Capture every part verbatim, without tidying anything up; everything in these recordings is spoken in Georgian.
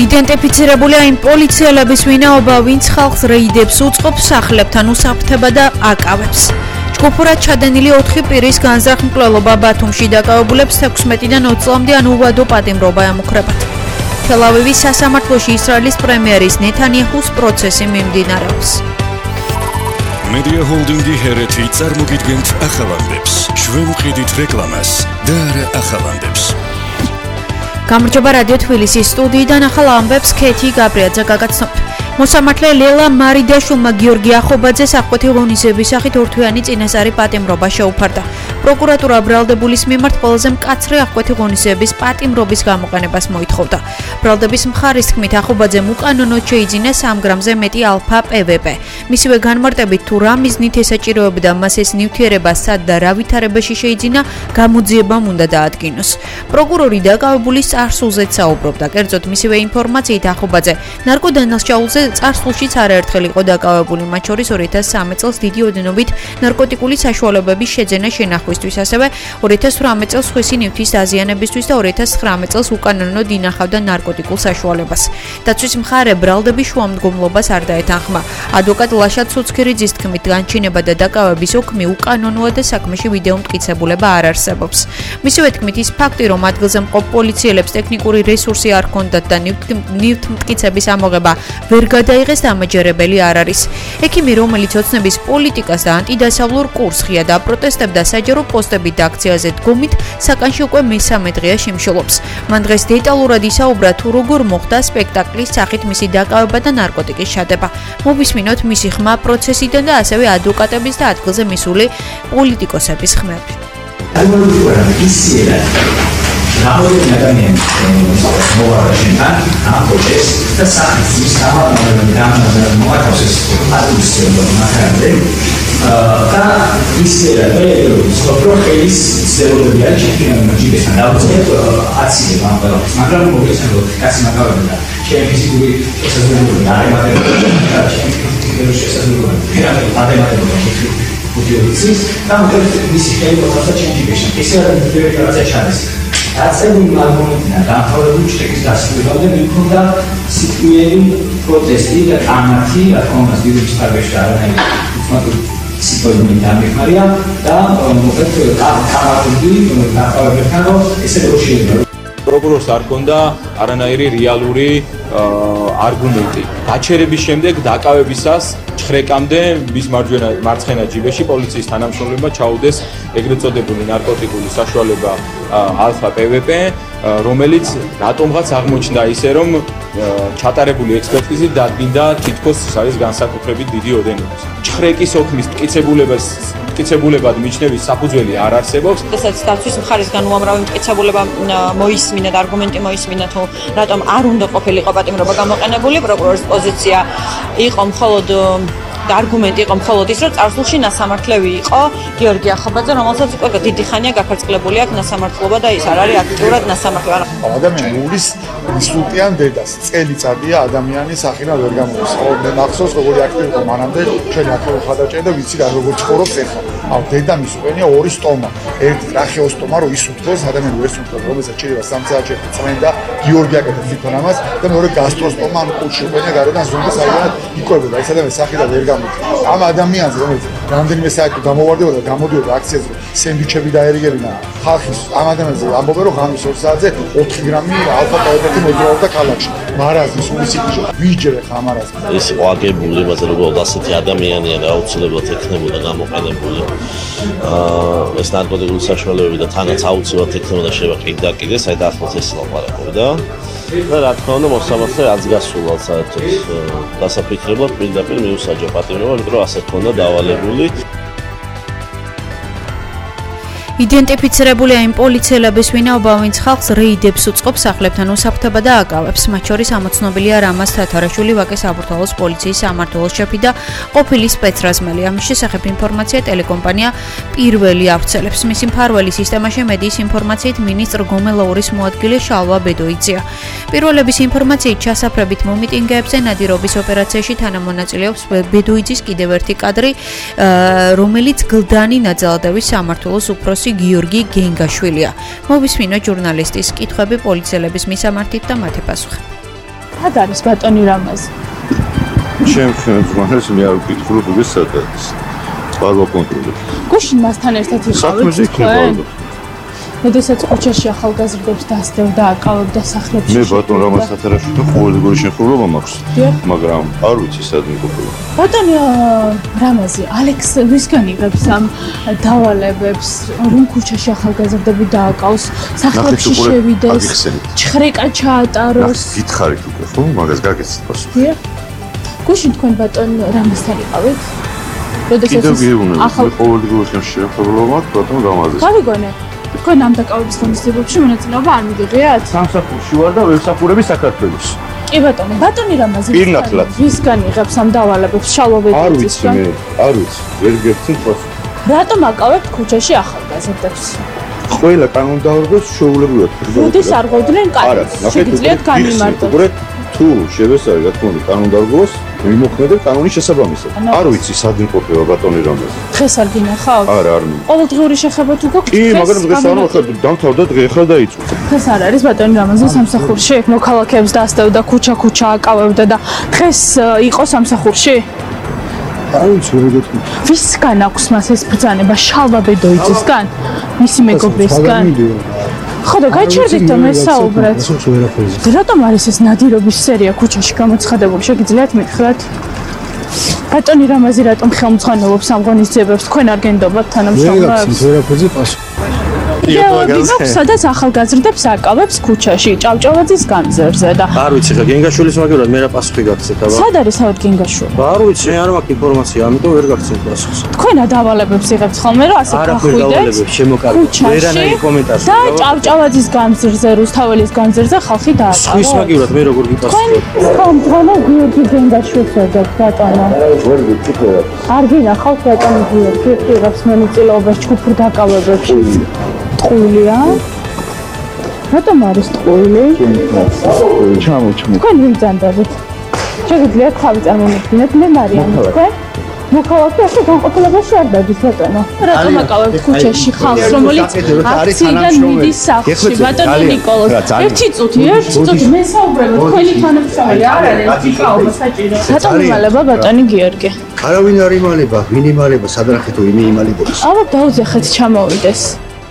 იდენტიფიცირებულია იმ პოლიციელების ვინაობა, ვინც ხალხს რეიდებს უწყობს, სახლებთან უსაფრთხება და აკავებს. ჯგუფურად ჩადენილი ოთხი პირის განზრახ-მკვლელობა ბათუმში დაკავებულებს თექვსმეტიდან ოცი წლამდე ან უვადო პატიმრობა ემუქრებათ. თელ-ავივის სასამართლოში ისრაელის პრემიერის ნეთანიაჰუს პროცესი მიმდინარეობს. Media Holdingi Hereti წარმოგიდგენთ ახალანდებს. ჩვენ ვყიდით რეკლამას და არა ახალანდებს. გამარჯობა რადიო თბილისის სტუდიიდან ახალ ამბებს ქეთი გაბრიაძე გაგაცნობთ. მოსამართლე ლელა მარიდაშვილმა გიორგი ახობაძეს აღკვეთი ღონისძიების სახით ორთვიანი წინასწარი პატიმრობა შეუფარდა. პროკურატურა ბრალდებულის მიმართ ყველაზე მკაცრი აღკვეთი ღონისძიების პატიმრობის გამოყენებას მოითხოვდა. ბრალდების მხარის თქმით, ახობაძემ უკანონოდ შეიძინა სამ გრამზე მეტი ალფა პე-ვე-პე. მისივე განმარტებით, თუ რა მიზნით ესაჭიროებდა მას ეს ნივთიერება, სად და რა ვითარებაში შეიძინა, გამოძიებამ უნდა დაადგინოს. პროკურორი დაკავებულის წარსულზეც საუბრობდა. კერძოდ, მისივე ინფორმაციით, ახობაძე ნარკოდანაშაულზე წარსულშიც არაერთხელ იყო დაკავებული, მათ შორის ორი ათას სამი წელს დიდი ოდენობით ნარკოტიკული საშუალებების შეძენა შენახვისთვის, ასევე ორი ათას ოცდაოთხ წელს სხვისი ნივთის დაზიანებისთვის და ორი ათას ცხრამეტ წელს უკანონოდ ინახავდა ნარკოტიკულ საშუალებას. დაცვის მხარე ბრალდების შუამდგომლობას არ დაეთანხმა. ადვოკატ ლაშა ცუცქირიძის თქმით, განჩინება და დაკავების ოქმი უკანონოა და საქმეში ვიდეო მტკიცებულება არ არსებობს. მისივე თქმით, ის ფაქტი, რომ ადგილზე მყოფ პოლიციელებს ტექნიკური რესურსი არ ჰქონდათ და ნივთმტკიცების ამოღება ვერ გადაიღეს, დამაჯერებელი არ არის. ექიმი, რომელიც ოცნების პოლიტიკას და ანტიდასავლურ კურსს ღია დაპროტესტებდა საჯარო პოსტებით და აქციაზე დგომით, საკანში უკვე მესამე დღეა შიმშილობს. მან დღეს დეტალურად ისაუბრა, თუ როგორ მოხდა სპექტაკლის სახით მისი დაკავება და ნარკოტიკის ჩადება. მოვისმინოთ მისი ხმა პროცესიდან და ასევე ადვოკატების და ადგილზე მისული პოლიტიკოსების ხმები. Namoradni ადამიანი მოვარაშენთან ამ პროცესს და სახის სამართლებრივი დამოკიდებული მოახერხეს ადმინისტრაციულ მახარებელს და ისე რომ სოფროხელის ზეროები არის შეფინანსებული ჯიბესთან დაუწყებ აცილება ამ ყველაფერს, მაგრამ მოგესალმებით კაცი მაგალითად ჩემი ფიზიკური შესაძლებლობები არ ემატებოდა და ჩემი ფიზიკური შესაძლებლობები არ ემატებოდა ფუტიოიცის და მოკლედ მისი ხელი მოხდა ჩემი ჯიბესთან. ესე რომ ფედერაცია ჩადეს აცებული მაგონიდან დამთავრებული ჩეკის დასრულებამდე მიქონდა სიტუიერი პროტესტი და კამათი, რა თქმა უნდა, დიდების ფარგლებში არანაირი უცნობი სიტუაცია დამიხარია და მოკლედ კამათები დამთავრებებთან რომ ესე რომ შეიძლება პროკურორს არ ჰქონდა არანაირი რეალური არგუმენტი. გაჩერების შემდეგ დაკავებისას ხრეკამდე მის მარჯვენა მარცხენა ჯიბეში პოლიციის თანამშრომლებმა ჩაუდეს ეგრეთ წოდებული ნარკოტიკული საშუალება ალფა პე-ვე-პე, რომელიც რატომღაც აღმოჩნდა ისე, რომ ჩატარებული ექსპერტიზით დადგინდა თითქოს ის არის განსაკუთრებით დიდი ოდენობის. ხრეკის ოქმის მტკიცებულებას მტკიცებულებად მიჩნევის საფუძველი არ არსებობს. Სადაც დაცვის მხარისგან უამრავი მტკიცებულება მოისმინა და არგუმენტი მოისმინა, თუ რატომ არ უნდა ყოფილიყო პატიმრობა გამოყენებული, პროკურორის პოზიცია იყო მხოლოდ და არგუმენტი იყო მხოლოდ ის, რომ წარსულში ნასამართლევი იყო გიორგი ახობაძე, რომელსაც უკვე დიდი ხანია გაქორწილებული აქვს ნასამართლობა და ის არ არის აქტიურად ნასამართლე. ადამიანი ურის ინსულტიან დედას წელიწადია ადამიანის ახლა ვერ გამოდის. ხო, მე მახსოვს როგორი აქტივი იყო მანამდე ჩვენი აქტიური ხადაჭერა და ვიცი რა როგორ ცხოვრობს ახლა. აუ დედა მის უყენია ორი სტომა. ერთი ტრახეოსტომა რო ისუთქოს, ადამიანი ვერ ისუთქოს, რომელსაც შეიძლება სამ საათში წმენდა გიორგი აკეთებს თვითონ ამას და მეორე გასტროსტომა ან კუჩი უყენია გაროდან ზურგის აირად იკვებება. ეს ადამიანი სახიდან ვერ ამ ადამიანზე, რომელიც რამდენიმე საათი გამოვარდებოდა, გამოდიოდა აქციაზე, სენდვიჩები დაერიგებინა ხალხის ამ ადამიანზე ამბობენ, რომ ღამის ორ საათზე ოთხი გრამი ალფა პე-ვე-პე მოძრაობდა ქალაქში. მარაზმის უნისიკიჟო ვიჯერე ხამარაზ. ეს იყო აგებული, იმაზე რომ ასეთი ადამიანია და აუცილებლად ექნებოდა გამოყენებული. აა ეს ნარკოტიკული საშუალებები და თანაც აუცილებლად ექნებოდა შეიძლება კიდე და კიდე საერთოდ ახლოს ეს ლაპარაკობდა. და რა თქმა უნდა მოსამართლე რაც გასულა საერთოდ დასაფიქრებლად პირდაპირ მიუსაჯა პატიმრობა, იმიტომ რომ ასე თქონდა დავალებული. იდენტიფიცირებულია იმ პოლიციელების ვინაობა, ვინც ხალხს რეიდებს უწყობს, სახლებთან უსაფრთხება და აკავებს. მათ შორის ამოცნობილია რამაზ თათარაშვილი, ვაკის საბურთალოს პოლიციის სამმართველოს შეფი და ყოფილი სპეცრაზმელი. ამის შესახებ ინფორმაცია ტელეკომპანია პირველი ავრცელებს. მისი მფარველი სისტემაში მედიის ინფორმაციით მინისტრ გომელაურის მოადგილე შალვა ბედოიძეა. პირველების ინფორმაციით ჩასაფრებით მომიტინგეებზე ნადირობის ოპერაციაში თანამონაწილეობს ბედოიძის კიდევ ერთი კადრი, რომელიც გლდანი ნაძალადევის სამმართველოს უფროსი გიორგი გენგაშვილია. მოვისმინოთ ჟურნალისტის კითხვები პოლიციელების მისამართით და მათი პასუხი. სად არის ბატონი რამაზი? ჩემ ხელმძღვანელს მე არ ვკითხულობ ეს სად არის. ბალვა კონტროლი. გუშინ მასთან ერთად იყავით თქვენ? როდესაც ქუჩაში ახალგაზრდებს დასდევდა, აკავებდა სახლებში. მე ბატონ რამაზ სათარაშვილთან ყოველგვარი შემთხვევა მაქვს. მაგრამ არ ვიცი სად მყოფილა. ბატონი რამაზი, ალექს ვისგან იღებს ამ დავალებებს, რომ ქუჩაში ახალგაზრდები დააკავს, სახლებში შევიდეს, ჩხრეკა ჩაატაროს. გითხარით უკვე, ხო? მაგას გაგეცით პასუხი. დიახ. გუშინ თქვენ ბატონ რამაზთან იყავით? კიდევ გეუბნები, მე ყოველგვარი შემთხვევა მაქვს ბატონ რამაზის. გავიგონე. თქვენ ამ დაკავების ღონისძიებებში მონაწილეობა არ მიგიღიათ? სამსახურში ვარ და ვებსახურები საქართველოს. კი ბატონო, ბატონი რამაზი პირნათლად. ვისგან იღებს ამ დავალებებს შალოვედიცისგან? არ ვიცი მე, არ ვიცი, ვერ გეცით პასუხი. რატომ აკავებთ ქუჩაში ახალგაზრდებს? ყველა კანონმდებლობას შეუულებრივად. როდის არ ღვევდნენ კანონს? შეგიძლიათ განიმარტოთ. თუ შევესწარი რა თქმა უნდა კანონმდებლობას, მიმოქმედებ კანონის შესაბამისად. არ ვიცი სად იმყოფება ბატონი რამაზი. დღეს არ გინახავთ? არა, არ მინდა. ყოველდღიური შეხება თუ გაქვთ? კი, მაგრამ დღეს არ ვახარ, დამთავრდა დღე ახლა დაიწყო. დღეს არ არის ბატონი რამაზი სამსახურში? მოქალაქეებს დასდევდა, ქუჩა-ქუჩა აკავებდა და დღეს იყო სამსახურში? არ ვიცი, ვერ გეტყვი. ვისგან აქვს მას ეს ბრძანება? შალვა ბედოიძისგან? მისი მეგობრისგან? ხო და გაჩერდით და მესაუბრეთ. რატომ არის ეს ნადირობის სერია ქუჩაში გამოცხადებული? შეგიძლიათ მითხრათ? ბატონი რამაზი რატომ ხელმძღვანელობს ამ ღონისძიებებს? თქვენ არ გენდობათ თანამშრომლებს? ვერაფერზე პასუხი. სადაც ახალგაზრდებს აკავებს ქუჩაში, ჭავჭავაძის განძერზე და არ ვიცი ხა გენგაშვილის მაგევრად მე რა პასუხი გაგცეთ აბა. სად არის თავად გენგაშვილი? არ ვიცი, მე არ მაქვს ინფორმაცია, ამიტომ ვერ გაგცეთ პასუხს. თქვენ დავალებებს იღებთ ხოლმე რომ ასე გახვიდეთ? ვერანაირი კომენტარი. და ჭავჭავაძის განძერზე, რუსთაველის განძერზე ხალხი დააკავოს. სხვის მაგევრად მე როგორ გიპასუხებ? თქვენ ხელმძღვანელ გიორგი გენგაშვილს ვერდათ ბატონო. ვერ ვიცი რა. არ გინახავთ ბატონო გიორგი იღებს მონაწილეობას ჯგუფურ დაკავებებში? ტყუილია? რატომ არის ტყუილი? ჩამო, ჩამო. თქვენ ვიმძანდებით. შეგიძლიათ თავი წარმომიდგინოთ, მე მარიამი თქვენ? მოქალაქე ასე განყოფილებაში არ დადის ბატონო. რატომ აკავებთ ქუჩაში ხალხს, რომელიც აქციიდან მიდის სახლში, ბატონო ნიკოლოზ? ერთი წუთი, ერთი წუთი მესაუბრებო, თქვენი თანამშრომელი არ არის ციკაობა საჭირო. რატომ იმალება ბატონი გიორგი? არავინ არ იმალება, ვინ იმალება, სადრახე თუ იმი იმალებობს. ალბათ დაუძახეთ ჩამოვიდეს.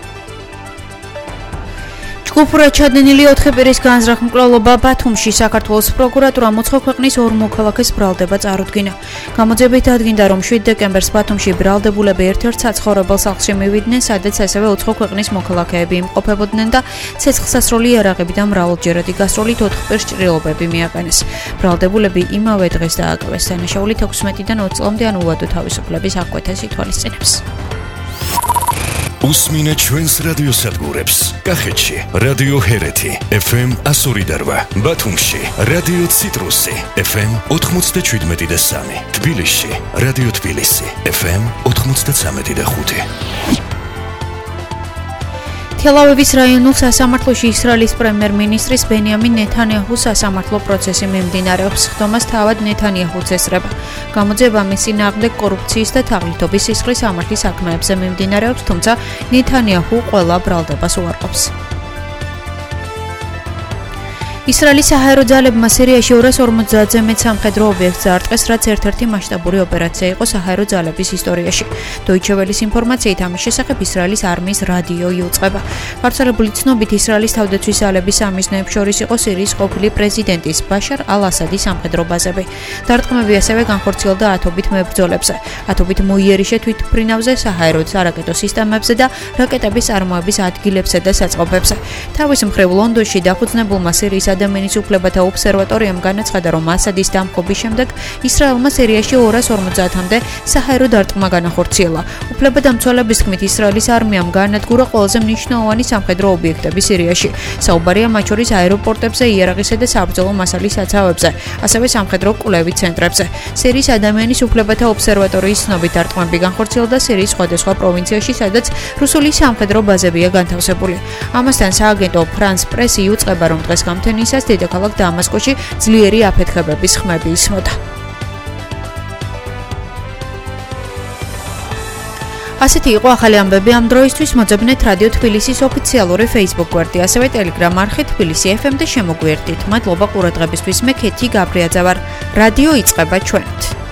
ჯგუფურად ჩადენილი ოთხი პირის განზრახ მკვლელობა ბათუმში საქართველოს პროკურატურამ უცხო ქვეყნის ორ მოქალაქეს ბრალდება წარუდგინა. გამოძიებით დადგინდა, რომ შვიდ დეკემბერს ბათუმში ბრალდებულები ერთ-ერთ საცხოვრებელ სახლში მივიდნენ, სადაც ასევე უცხო ქვეყნის მოქალაქეები იმყოფებოდნენ და ცეცხლსასროლი იარაღები და მრავალჯერადი გასროლით ოთხ პირს ჭრილობები მიაყენეს. ბრალდებულები იმავე დღეს დააკავეს. დანაშაულით ექვსმეტიდან ოცი წლამდე ან უვადო თავისუფლების აღკვეთას ითვალისწინებს. უსმინე ჩვენს რადიოსადგურებს. კახეთში რადიო ჰერეთი ეფ ემ εκατო ორი და რვა, ბათუმში რადიო ციტრუსი ეფ ემ ოთხმოცდაშვიდმეტი და სამი, თბილისში რადიო თბილისი ეფ ემ ოთხმოცდაცამეტი და ხუთი. თელ-ავივის რაიონულ სასამართლოში ისრაელის პრემიერ-მინისტრის ბენიამინ ნეთანიაჰუს სასამართლო პროცესი მიმდინარეობს. ხდომას თავად ნეთანიაჰუს ესწრება. გამოძიება მის წინააღმდეგ კორუფციის და თაღლითობის სისხლის სამართლის საქმეებზე მიმდინარეობს, თუმცა ნეთანიაჰუ ყველა ბრალდებას უარყოფს. ისრაელის საჰაერო ძალებმა სირიაში ორას ორმოცდაათზე მეტ სამხედრო ობიექტს დაარტყეს, რაც ერთ-ერთი მასშტაბური ოპერაცია იყო საჰაერო ძალების ისტორიაში. დოიჩე ველის ინფორმაციით ამის შესახებ ისრაელის არმიის რადიო იუწყება. გავრცელებული ცნობით ისრაელის თავდაცვის ძალების სამიზნეებს შორის იყო სირიის ყოფილი პრეზიდენტის ბაშარ ალ-ასადის სამხედრო ბაზები. დარტყმები ასევე განხორციელდა ათობით მებრძოლებზე, ათობით მოიერიშე თვითმფრინავზე, საჰაერო სარაკეტო სისტემებზე და რაკეტების წარმოების ადგილებსა და საწყობებზე. თავის მხრივ ლონდონში დაფუძნებულმა სირიის ადამიანის უფლებათა ობსერვატორიამ განაცხადა, რომ ასადის დამხობის შემდეგ ისრაელმა სირიაში ორას ორმოცდაათამდე საჰაერო დარტყმა განახორციელა. უფლებადამცველების თქმით, ისრაელის არმიამ გაანადგურა ყველაზე მნიშვნელოვანი სამხედრო ობიექტები სირიაში. საუბარია მათ შორის აეროპორტებზე, იარაღისა და საბრძოლო მასალის საცავებზე, ასევე სამხედრო კვლევით ცენტრებზე. სირიის ადამიანის უფლებათა ობსერვატორიის ცნობით დარტყმები განხორციელდა სირიის სხვადასხვა პროვინციაში, სადაც რუსული სამხედრო ბაზებია განთავსებული. ამასთან სააგენტო ფრანს პრესი იუწყება, რომ დღეს გამთენისას დედაქალაქ დამასკოში ძლიერი აფეთქებების ხმები ისმოდა. ასეთი იყო ახალი ამბები ამ დროისთვის. მოძებნეთ რადიო თბილისის ოფიციალური Facebook გვერდი, ასევე Telegram არხი თბილისი ეფ ემ და შემოგვიერთდით. მადლობა ყურადღებისთვის. მე ქეთი გაბრიაძე ვარ. რადიო იწყება ჩვენით.